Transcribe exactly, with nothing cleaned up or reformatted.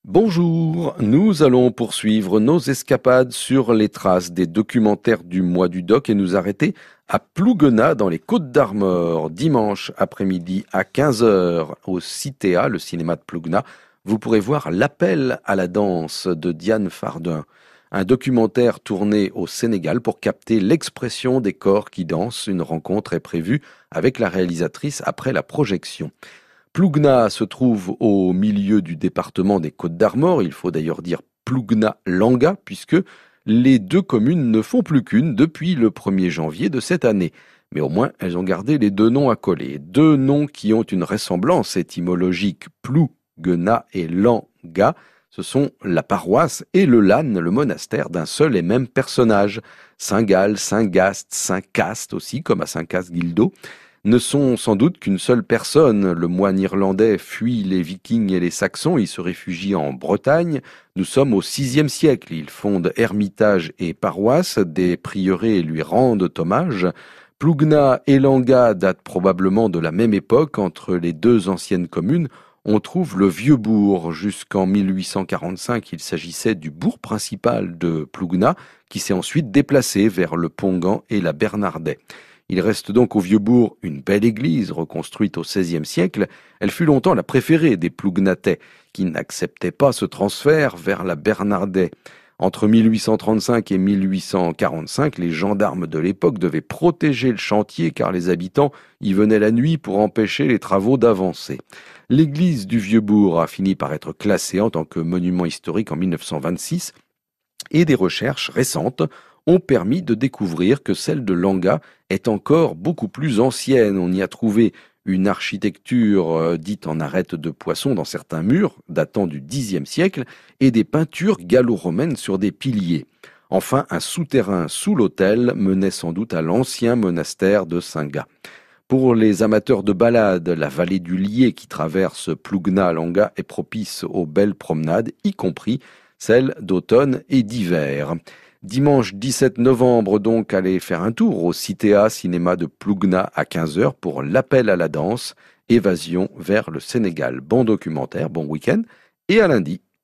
Bonjour, nous allons poursuivre nos escapades sur les traces des documentaires du mois du doc et nous arrêter à Plouguenat dans les Côtes-d'Armor, dimanche après-midi à quinze heures au Citéa, le cinéma de Plouguenat. Vous pourrez voir L'appel à la danse de Diane Fardin, un documentaire tourné au Sénégal pour capter l'expression des corps qui dansent. Une rencontre est prévue avec la réalisatrice après la projection. Plouguenat se trouve au milieu du département des Côtes-d'Armor, il faut d'ailleurs dire Plouguenat-Langa, puisque les deux communes ne font plus qu'une depuis le premier janvier de cette année. Mais au moins, elles ont gardé les deux noms à coller. Deux noms qui ont une ressemblance étymologique, Plouguenat et Langa. Ce sont la paroisse et le Lann, le monastère d'un seul et même personnage. Saint-Gall, Saint-Gast, Saint-Cast aussi, comme à Saint-Cast-Guildo, ne sont sans doute qu'une seule personne. Le moine irlandais fuit les Vikings et les Saxons, il se réfugie en Bretagne. Nous sommes au sixième siècle, il fonde ermitage et paroisse, des prieurés lui rendent hommage. Plouguenat et Langa datent probablement de la même époque. Entre les deux anciennes communes, on trouve le vieux bourg. Jusqu'en mille huit cent quarante-cinq, il s'agissait du bourg principal de Plouguenat, qui s'est ensuite déplacé vers le Pongan et la Bernardaie. Il reste donc au Vieux-Bourg une belle église reconstruite au seizième siècle. Elle fut longtemps la préférée des Plougnatais, qui n'acceptaient pas ce transfert vers la Bernardaie. Entre mille huit cent trente-cinq et mille huit cent quarante-cinq, les gendarmes de l'époque devaient protéger le chantier car les habitants y venaient la nuit pour empêcher les travaux d'avancer. L'église du Vieux-Bourg a fini par être classée en tant que monument historique en mille neuf cent vingt-six et des recherches récentes ont permis de découvrir que celle de Langa est encore beaucoup plus ancienne. On y a trouvé une architecture euh, dite en arête de poisson dans certains murs, datant du dixième siècle, et des peintures gallo-romaines sur des piliers. Enfin, un souterrain sous l'autel menait sans doute à l'ancien monastère de Saint-Gall. Pour les amateurs de balade, la vallée du Lier qui traverse Plouguenat-Langa est propice aux belles promenades, y compris celles d'automne et d'hiver. Dimanche dix-sept novembre, donc, allez faire un tour au Citéa, cinéma de Plouguenat à quinze heures pour L'appel à la danse, évasion vers le Sénégal. Bon documentaire, bon week-end et à lundi.